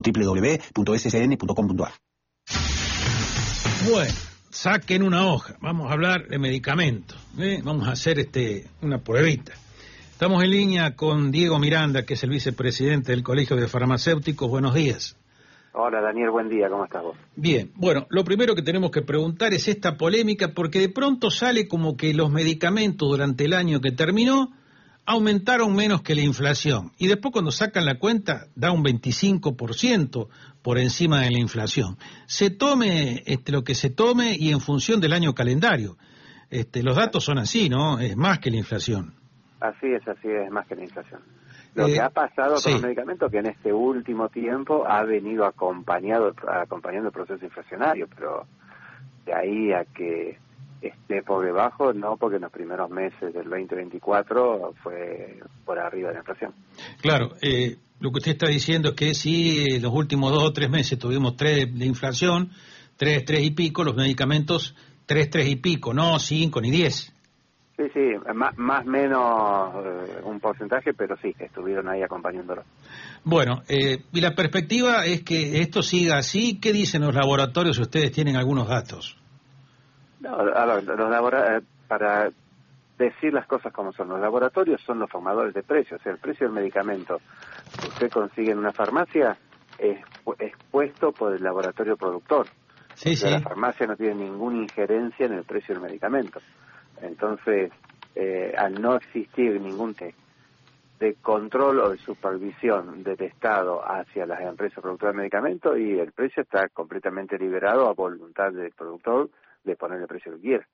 www.ssn.com.ar. Bueno, saquen una hoja, vamos a hablar de medicamentos, vamos a hacer una pruebita. Estamos en línea con Diego Miranda, que es el vicepresidente del Colegio de Farmacéuticos. Buenos días. Hola Daniel, buen día, ¿cómo estás vos? Bien, bueno, lo primero que tenemos que preguntar es esta polémica, porque de pronto sale como que los medicamentos durante el año que terminó aumentaron menos que la inflación, y después cuando sacan la cuenta da un 25% por encima de la inflación. Se tome lo que se tome y en función del año calendario. Los datos son así, ¿no? Es más que la inflación. Así es, más que la inflación. Lo que ha pasado con los medicamentos que en este último tiempo ha venido acompañando el proceso inflacionario, pero de ahí a que esté por debajo, no, porque en los primeros meses del 2024 fue por arriba de la inflación. Claro, lo que usted está diciendo es que si los últimos 2 o 3 meses tuvimos 3 de inflación, 3 y pico, los medicamentos 3 y pico, no 5 ni 10. Sí, más menos un porcentaje, pero sí, estuvieron ahí acompañándolo. Bueno, y la perspectiva es que esto siga así. ¿Qué dicen los laboratorios si ustedes tienen algunos datos? No, para decir las cosas como son, los laboratorios son los formadores de precios. O sea, el precio del medicamento que usted consigue en una farmacia es puesto por el laboratorio productor. Sí, sí. La farmacia no tiene ninguna injerencia en el precio del medicamento. Entonces, al no existir ningún de control o de supervisión del Estado hacia las empresas productoras de medicamentos, y el precio está completamente liberado a voluntad del productor de poner el precio que quiera.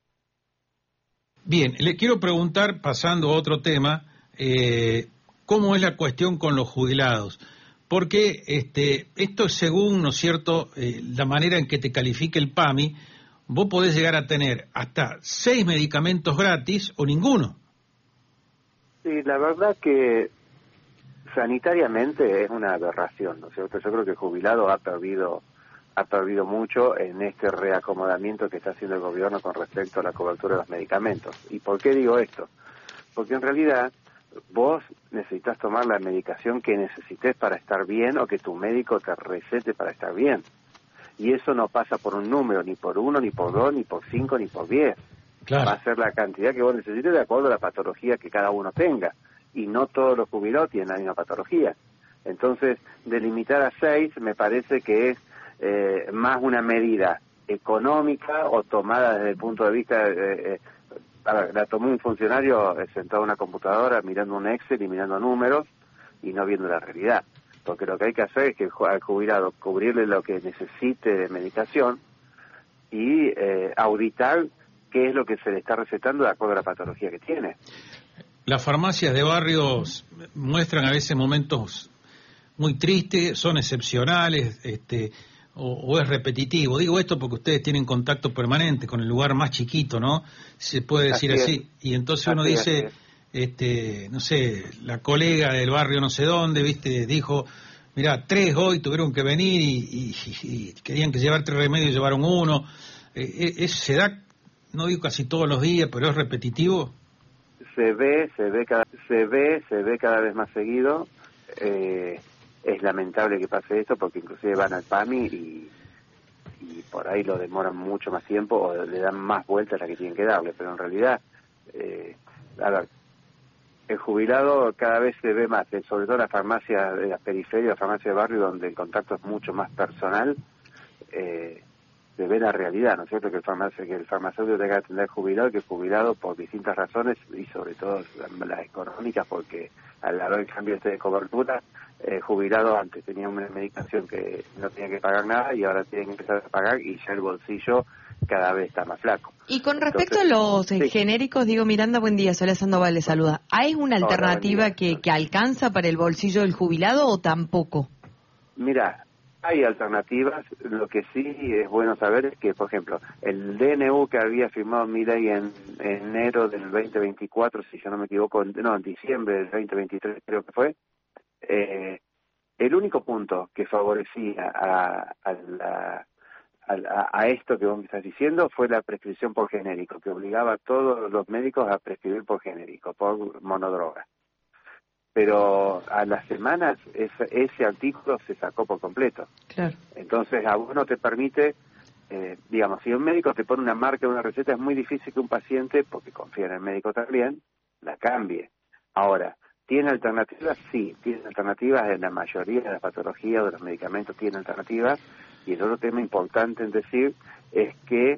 Bien, le quiero preguntar, pasando a otro tema, ¿cómo es la cuestión con los jubilados? Porque esto es según, ¿no es cierto?, la manera en que te califique el PAMI. Vos podés llegar a tener hasta 6 medicamentos gratis o ninguno. Sí, la verdad que sanitariamente es una aberración, ¿no es cierto? Yo creo que el jubilado ha perdido mucho en este reacomodamiento que está haciendo el gobierno con respecto a la cobertura de los medicamentos. ¿Y por qué digo esto? Porque en realidad vos necesitas tomar la medicación que necesites para estar bien o que tu médico te recete para estar bien. Y eso no pasa por un número, ni por 1, ni por 2, ni por 5, ni por 10. Claro. Va a ser la cantidad que vos necesites de acuerdo a la patología que cada uno tenga. Y no todos los jubilados tienen la misma patología. Entonces, delimitar a 6 me parece que es más una medida económica o tomada desde el punto de vista... la tomó un funcionario sentado en una computadora mirando un Excel y mirando números y no viendo la realidad. Porque lo que hay que hacer es que al jubilado cubrirle lo que necesite de medicación y auditar qué es lo que se le está recetando de acuerdo a la patología que tiene. Las farmacias de barrios muestran a veces momentos muy tristes, son excepcionales, o es repetitivo. Digo esto porque ustedes tienen contacto permanente con el lugar más chiquito, ¿no? Se puede decir así. Y entonces uno dice... no sé, la colega del barrio no sé dónde, dijo, mirá, 3 hoy tuvieron que venir y querían que llevar 3 remedios y llevaron 1. Se da, no digo casi todos los días, pero es repetitivo. Se ve cada vez más seguido. Es lamentable que pase esto porque inclusive van al PAMI y por ahí lo demoran mucho más tiempo o le dan más vueltas a las que tienen que darle, pero en realidad, el jubilado cada vez se ve más, sobre todo en las farmacias de las periferias, las farmacias de barrio, donde el contacto es mucho más personal, se ve la realidad, ¿no es cierto? Que el farmacéutico tenga que atender al jubilado, que el jubilado por distintas razones, y sobre todo las económicas, porque al haber el cambio de cobertura, el jubilado antes tenía una medicación que no tenía que pagar nada y ahora tiene que empezar a pagar y ya el bolsillo cada vez está más flaco. Y con respecto a los genéricos, Diego Miranda, buen día, Soledad Sandoval le saluda. ¿Hay una alternativa que alcanza para el bolsillo del jubilado o tampoco? Mira, hay alternativas. Lo que sí es bueno saber es que, por ejemplo, el DNU que había firmado Milei en enero del 2024, si yo no me equivoco, en diciembre del 2023 creo que fue, el único punto que favorecía a esto que vos me estás diciendo fue la prescripción por genérico, que obligaba a todos los médicos a prescribir por genérico, por monodroga. pero a las semanas ese artículo se sacó por completo. Claro. Entonces a vos no te permite, digamos, si un médico te pone una marca, una receta, es muy difícil que un paciente, porque confía en el médico también, la cambie. Ahora, ¿tiene alternativas? Sí, tiene alternativas en la mayoría de las patologías o de los medicamentos, tiene alternativas. Y el otro tema importante en decir es que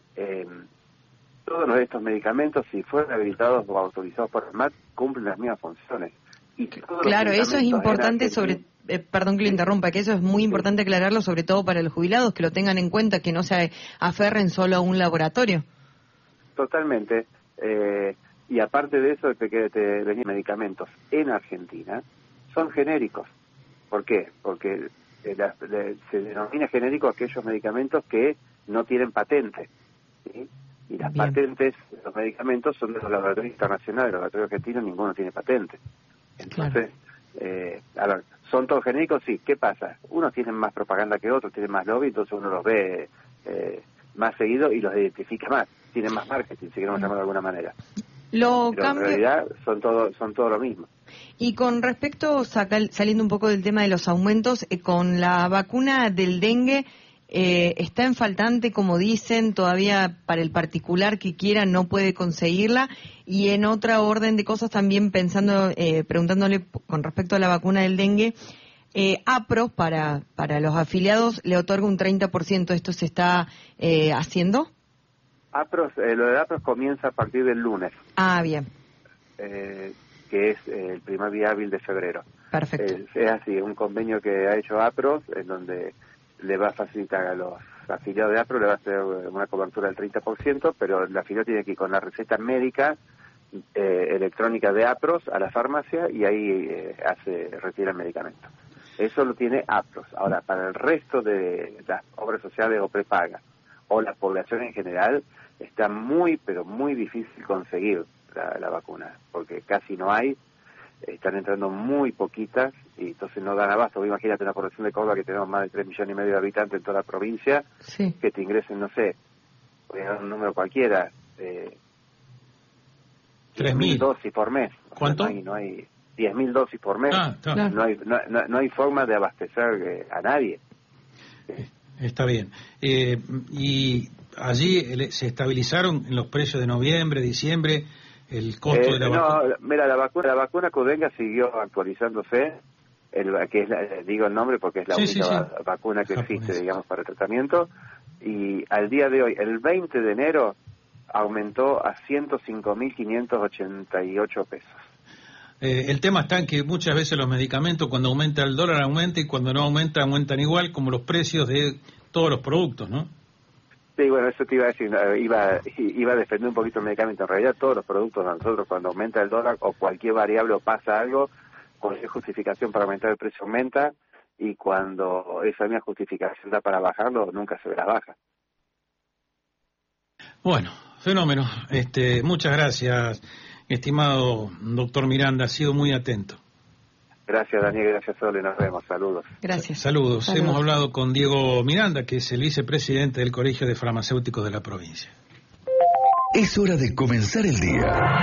todos estos medicamentos, si fueran habilitados o autorizados por el MAT, cumplen las mismas funciones. Y claro, eso es importante perdón que le interrumpa, que eso es muy importante aclararlo, sobre todo para los jubilados, que lo tengan en cuenta, que no se aferren solo a un laboratorio. Totalmente. Y aparte de eso, los medicamentos en Argentina son genéricos. ¿Por qué? Porque se denomina genérico aquellos medicamentos que no tienen patente, ¿sí? Y las patentes de los medicamentos son de los laboratorios internacionales, los laboratorios argentinos ninguno tiene patente. Entonces, a ver, ¿son todos genéricos? Sí. ¿Qué pasa? Unos tienen más propaganda que otros, tienen más lobby, entonces uno los ve más seguido y los identifica más, tienen más marketing, si queremos llamarlo de alguna manera. Pero en realidad son todo lo mismo. Y con respecto, saliendo un poco del tema de los aumentos, con la vacuna del dengue, está en faltante, como dicen, todavía para el particular que quiera no puede conseguirla. Y en otra orden de cosas también preguntándole con respecto a la vacuna del dengue, APRO para los afiliados le otorga un 30%. ¿Esto se está haciendo? Lo de APROS comienza a partir del lunes. Ah, bien. Que es el primer día hábil de febrero. Perfecto. Es así, un convenio que ha hecho APROS, en donde le va a facilitar a los afiliados de APRO, le va a hacer una cobertura del 30%, pero el afiliado tiene que ir con la receta médica electrónica de APROS a la farmacia y ahí retira el medicamento. Eso lo tiene APROS. Ahora, para el resto de las obras sociales o prepagas o la población en general, está muy, pero muy difícil conseguir la vacuna, porque casi no hay, están entrando muy poquitas y entonces no dan abasto. Imagínate una población de Córdoba que tenemos más de 3,5 millones de habitantes en toda la provincia, sí, que te ingresen, no sé, voy a dar un número cualquiera, 3.000 dosis por mes. ¿Cuánto? No hay 10.000 dosis por mes. Claro. No hay forma de abastecer a nadie. Está bien. Y allí se estabilizaron en los precios de noviembre, diciembre, el costo de la vacuna. No, mira, la vacuna Qdenga siguió actualizándose, que es digo el nombre porque es la única vacuna que existe, digamos, para el tratamiento, y al día de hoy, el 20 de enero, aumentó a 105.588 pesos. El tema está en que muchas veces los medicamentos, cuando aumenta el dólar, aumenta, y cuando no aumenta, aumentan igual, como los precios de todos los productos, ¿no? Sí, bueno, eso te iba a decir, iba a defender un poquito el medicamento. En realidad, todos los productos de nosotros, cuando aumenta el dólar o cualquier variable o pasa algo, cualquier justificación para aumentar el precio aumenta, y cuando esa misma justificación da para bajarlo, nunca se ve la baja. Bueno, fenómeno. Muchas gracias, estimado doctor Miranda, ha sido muy atento. Gracias, Daniel, gracias, Sole, nos vemos, saludos. Gracias. Saludos. Hemos hablado con Diego Miranda, que es el vicepresidente del Colegio de Farmacéuticos de la provincia. Es hora de comenzar el día.